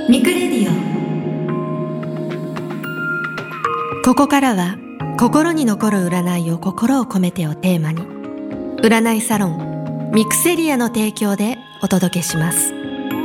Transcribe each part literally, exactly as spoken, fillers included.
ミクレディオ。ここからは心に残る占いを心を込めてをテーマに、占いサロンミクセリアの提供でお届けします。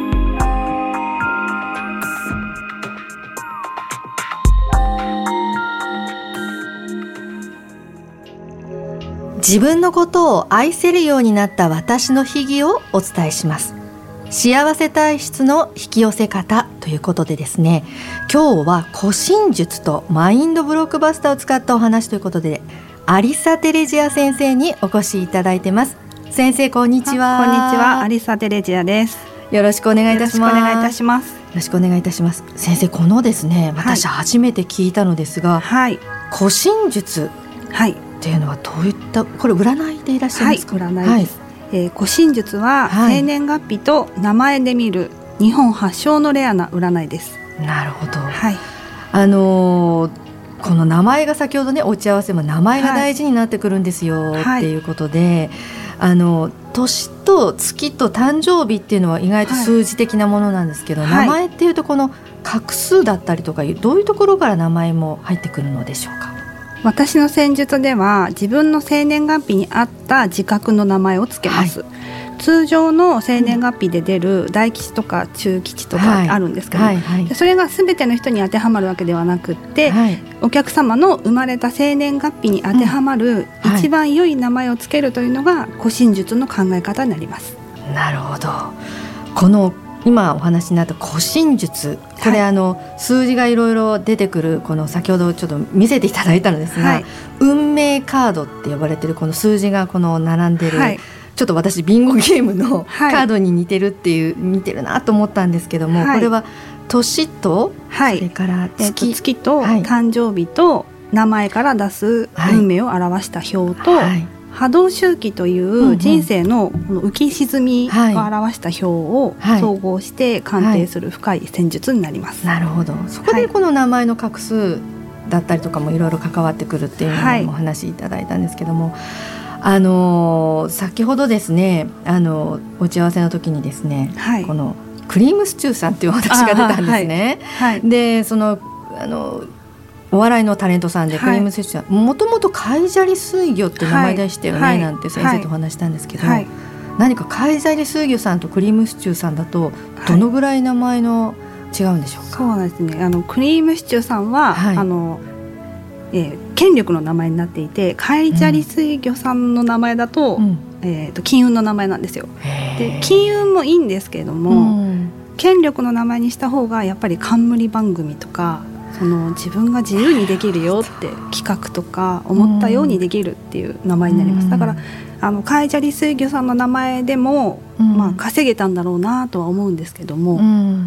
自分のことを愛せるようになった私の秘技をお伝えします。幸せ体質の引き寄せ方ということでですね、今日は古神術とマインドブロックバスターを使ったお話ということで、アリサ・テレジア先生にお越しいただいてます。先生、こんにちは。 こんにちは、アリサ・テレジアです。 よろしくお願いいたします。 よろしくお願いいたします。 よろしくお願いいたします。先生、このですね、私初めて聞いたのですが、はい、古神術っていうのはどういった、これ占いでいらっしゃいますか？ はい、占いです。はい、えー、古神術は生年月日と名前で見る日本発祥のレアな占いです。 なるほど。 はい、 あのー、この名前が先ほどね、お打ち合わせも名前が大事になってくるんですよ、はい、っていうことで、あの年と月と誕生日っていうのは意外と数字的なものなんですけど、はい、名前っていうとこの画数だったりとか、どういうところから名前も入ってくるのでしょうか？ 私の戦術では自分の生年月日に合った自覚の名前をつけます。はい、通常の生年月日で出る大吉とか中吉とかあるんですけど、はいはいはい、それが全ての人に当てはまるわけではなくって、はい、お客様の生まれた生年月日に当てはまる一番良い名前をつけるというのが古神術の考え方になります。 なるほど。この今お話になった古神術、これ、はい、あの数字がいろいろ出てくる、この先ほどちょっと見せていただいたのですが、はい、運命カードって呼ばれてるこの数字がこの並んでる、はい、ちょっと私ビンゴゲームのカードに似てるっていう、はい、似てるなと思ったんですけども、はい、これは年と、はい、それから月、 えー、月と誕生日と名前から出す運命を表した表と、はいはい、波動周期という人生のこの浮き沈みを表した表を総合して鑑定する深い戦術になります。 はいはい、なるほど。そこでこの名前の画数だったりとかもいろいろ関わってくるっていうのもお話しいただいたんですけども、はい、あの先ほどですね、あのお打ち合わせの時にですね、はい、このクリームシチューさんっていうお話が出たんですね。はいはい、でそのあのお笑いのタレントさんで、クリームシチューさん、もともと海砂利水魚って名前でしたよね、はい、なんて先生とお話したんですけど、はい、何か海砂利水魚さんとクリームシチューさんだとどのぐらい名前の違うんでしょうか？ はい、そうですね、あのクリームシチューさんは、はい、あのえー、権力の名前になっていて、海砂利水魚さんの名前だと、うん、えー、と金運の名前なんですよ。で金運もいいんですけれども、うん、権力の名前にした方がやっぱり冠番組とか、その自分が自由にできるよって企画とか思ったようにできるっていう名前になります。だからあの海砂利水魚さんの名前でも、うん、まあ、稼げたんだろうなとは思うんですけども、うん、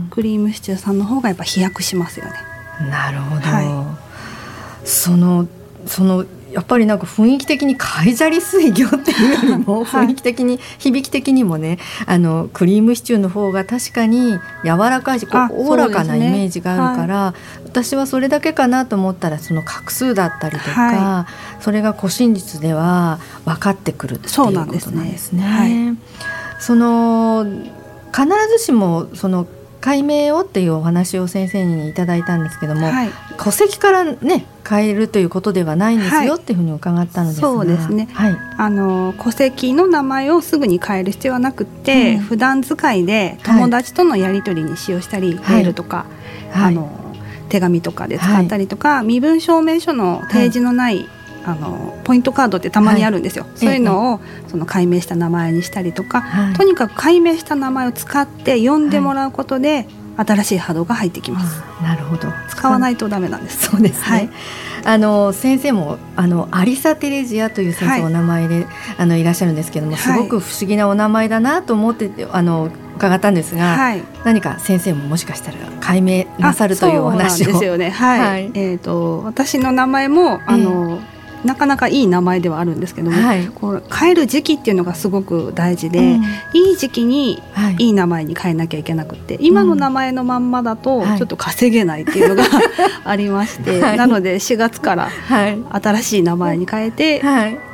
クリームシチューさんの方がやっぱ飛躍しますよね。 なるほど。 はい、 そのそのやっぱりなんか雰囲気的に海砂利水魚っていうよりも雰囲気的に、はい、響き的にもね、あのクリームシチューの方が確かに柔らかいし、こうおおらかなイメージがあるから、はい、私はそれだけかなと思ったら、その画数だったりとか、はい、それが古神術では分かってくるっていうことなんですね。そうなんですね。はい、その必ずしもその解明をっていうお話を先生にいただいたんですけども、はい、戸籍からね変えるということではないんですよ、はい、っていうふうに伺ったのですが、 そうですね、はい、あの戸籍の名前をすぐに変える必要はなくって、うん、普段使いで友達とのやり取りに使用したり、はい、メールとか、はい、あの手紙とかで使ったりとか、はい、身分証明書の提示のない、はい、あのポイントカードってたまにあるんですよ。はい、そういうのをその改名した名前にしたりとか、はい、とにかく改名した名前を使って呼んでもらうことで、はい、新しい波動が入ってきます。 なるほど。 使わないとダメなんです。 そうですね。はい、あの先生もあのアリサ・テレジアという先生、はい、お名前であのいらっしゃるんですけども、すごく不思議なお名前だなと思ってあの伺ったんですが、はい、何か先生ももしかしたら改名なさるというお話を。 そうなんですよね。はいはい、えーと、私の名前もあの、えーなかなかいい名前ではあるんですけども、はい、こう変える時期っていうのがすごく大事で、うん、いい時期にいい名前に変えなきゃいけなくて、はい、今の名前のまんまだとちょっと稼げないっていうのが、はい、ありまして、はい、なのでしがつから新しい名前に変えて、はい、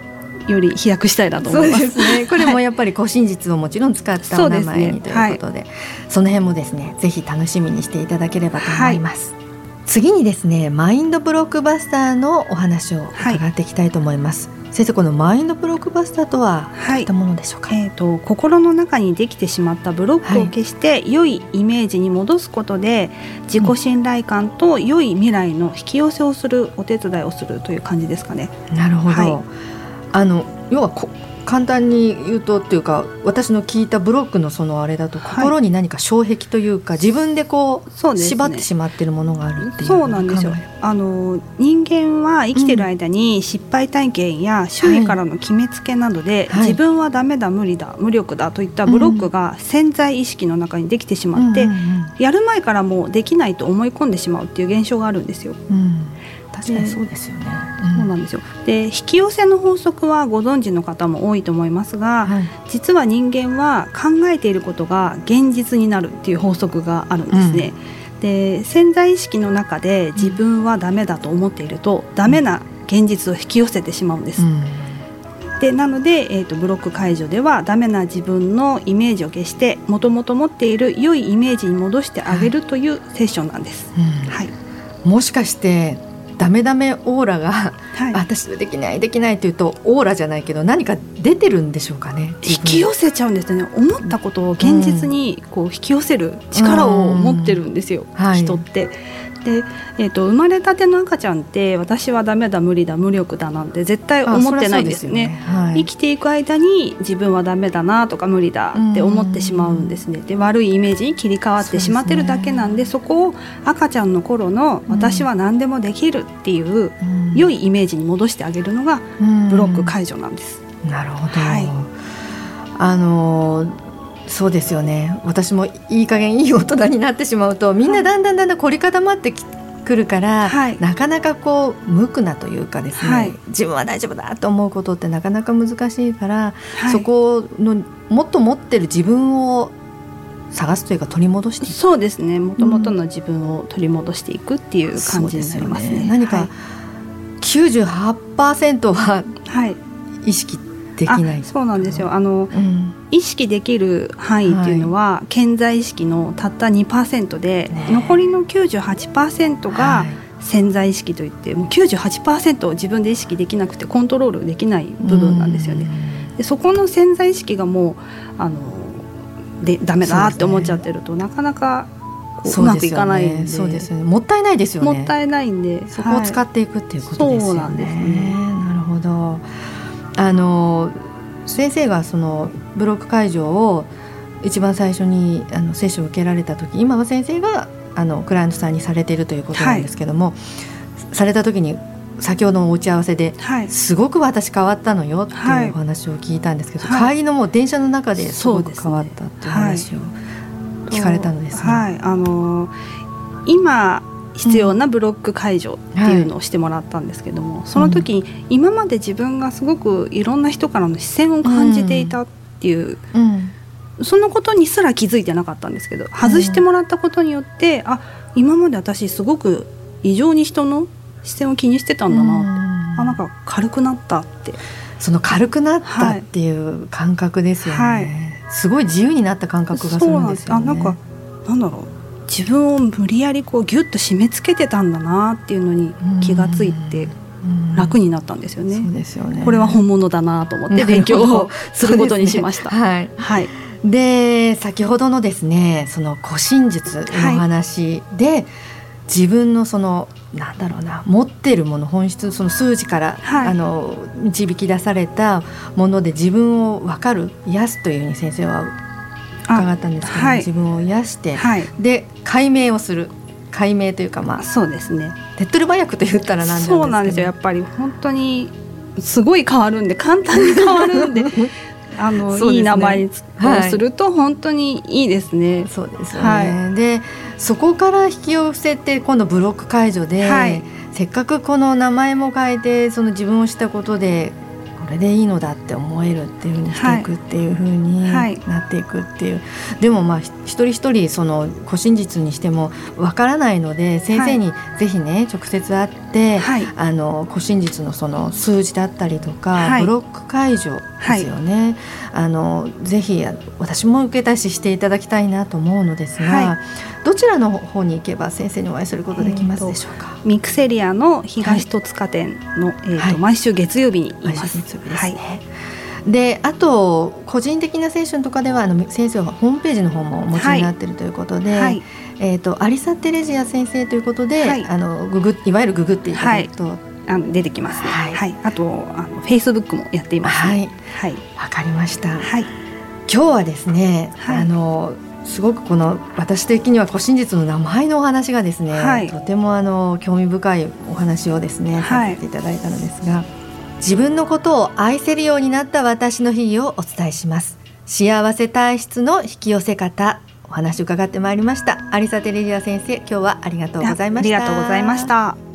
より飛躍したいなと思います。 そうですね、これもやっぱり古真実をもちろん使ったお名前にということで、 そ, で、ねはい、その辺もですねぜひ楽しみにしていただければと思います、はい、次にですねマインドブロックバスターのお話を伺っていきたいと思います、はい、先生、このマインドブロックバスターとはどういったものでしょうか。 はい、えーと、心の中にできてしまったブロックを消して、はい、良いイメージに戻すことで自己信頼感と良い未来の引き寄せをするお手伝いをするという感じですかね。 なるほど、 はい、 あの要はこ簡単に言うとっていうか、私の聞いたブロックのそのあれだと、心に何か障壁というか、はい、自分でこうそうですね、縛ってしまっているものがあるっていう。 そうなんですよ。あの人間は生きている間に失敗体験や周囲からの決めつけなどで、はい、自分はダメだ無理だ無力だといったブロックが潜在意識の中にできてしまって、うんうんうん、やる前からもうできないと思い込んでしまうっていう現象があるんですよ、 うん、確かにそうですよね。 そうなんですよ。で、引き寄せの法則はご存知の方も多いと思いますが、はい、実は人間は考えていることが現実になるっていう法則があるんですね、うん、で、潜在意識の中で自分はダメだと思っていると、うん、ダメな現実を引き寄せてしまうんです、うん、でなので、えーと、ブロック解除ではダメな自分のイメージを消してもともと持っている良いイメージに戻してあげるというセッションなんです、うんはい、 もしかしてダメダメオーラが、はい、私できないできないというとオーラじゃないけど何か出てるんでしょうかね。 引き寄せちゃうんですね。思ったことを現実にこう引き寄せる力を持ってるんですよ、うん、人って、はいでえー、と生まれたての赤ちゃんって私はダメだ無理だ無力だなんて絶対思ってないんですよね。あ、はい、生きていく間に自分はダメだなとか無理だって思ってしまうんですね。で、悪いイメージに切り替わってしまってるだけなんで、 そ, で、ね、そこを赤ちゃんの頃の私は何でもできるっていう良いイメージに戻してあげるのがブロック解除なんです。 なるほど、はい、あのーそうですよね。私もいい加減いい大人になってしまうとみんなだんだんだんだん凝り固まってくるから、はい、なかなかこう無垢なというかですね、はい、自分は大丈夫だと思うことってなかなか難しいから、はい、そこのもっと持ってる自分を探すというか取り戻していく。 そうですね、もともとの自分を取り戻していくっていう感じになりますね、うん、 何か きゅうじゅうはちパーセント は意識できない。 あ、そうなんですよ。あの、うん、意識できる範囲っていうのは、はい、潜在意識のたった にパーセント で、ね、残りの きゅうじゅうはちパーセント が潜在意識といって、もう きゅうじゅうはちパーセント を自分で意識できなくてコントロールできない部分なんですよね。で、そこの潜在意識がもうあのでダメだって思っちゃってると、ね、なかなかこううまくいかないんで、 そうですよね、もったいないですよね。 もったいないんで、 そこを使っていくっていうことですよね。 そうなんですね。 なるほど。あの先生がそのブロック解除を一番最初にあの接種を受けられた時、今は先生があのクライアントさんにされているということなんですけども、はい、された時に先ほどのお打ち合わせで、はい、すごく私変わったのよっていうお話を聞いたんですけど、はい、帰りのもう電車の中ですごく変わったっていう話を聞かれたのですね。 はい、あの今必要なブロック解除っていうのをしてもらったんですけども、うん、はい、その時に今まで自分がすごくいろんな人からの視線を感じていたっていう、うんうん、そのことにすら気づいてなかったんですけど、外してもらったことによって、うん、あ、今まで私すごく異常に人の視線を気にしてたんだなって、うん、あ、なんか軽くなったって、 その軽くなったっていう感覚ですよね、はい、すごい自由になった感覚がするんですよね。 そうなんです。あ、なんかなんだろう、自分を無理やりこうギュッと締め付けてたんだなっていうのに気がついて楽になったんですよね。 そうですよね。 これは本物だなと思って勉強をすることにしました。 はいはい、で先ほどのですね、その古真実の話で、はい、自分のそのなんだろうな、持っているもの、本質、その数字から、はい、あの導き出されたもので自分を分かる、癒すというふうに先生は伺ったんですけど、はい、自分を癒して、はい、で解明をする、解明というか、まあ、 そうですね、 手っ取り早くと言ったら何なんですかね。 そうなんですよ。やっぱり本当にすごい変わるんで、簡単に変わるんであの、ね、いい名前をすると本当にいいですね。 そうですよね、はい、でそこから引き寄せて今度ブロック解除で、はい、せっかくこの名前も変えてその自分を知ったことでこれでいいのだって思えるっていう風にしていくっていう風になっていくっていう、はいはい、でもまあ一人一人その護身術にしてもわからないので先生にぜひね直接会って、はい、あの護身術のその数字だったりとか、はい、ブロック解除ですよね、はい、あのぜひ私も受けたししていただきたいなと思うのですが、はい、どちらの方に行けば先生にお会いすることできますでしょうか。 えー、ミクセリアの東戸塚店の、はいえーとはい、毎週月曜日にいます。 毎週月曜日ですね、はい、であと個人的なセッションとかではあの先生はホームページの方もお持ちになっているということで、はいはいえー、とアリサ・テレジア先生ということで、はい、あのググいわゆるググっていただくと、はい、 あの出てきますね、はいはい、あとあのフェイスブックもやっています、ね、 はいはい、わかりました、 はい、 今日はですね、はい、あのすごくこの私的には護身術の名前のお話がですね、はい、とてもあの興味深いお話をですねさせていただいたのですが、はい、自分のことを愛せるようになった私の日々をお伝えします。幸せ体質の引き寄せ方、お話を伺ってまいりました。アリサ・テレジア先生、今日はありがとうございました。 ありがとうございました。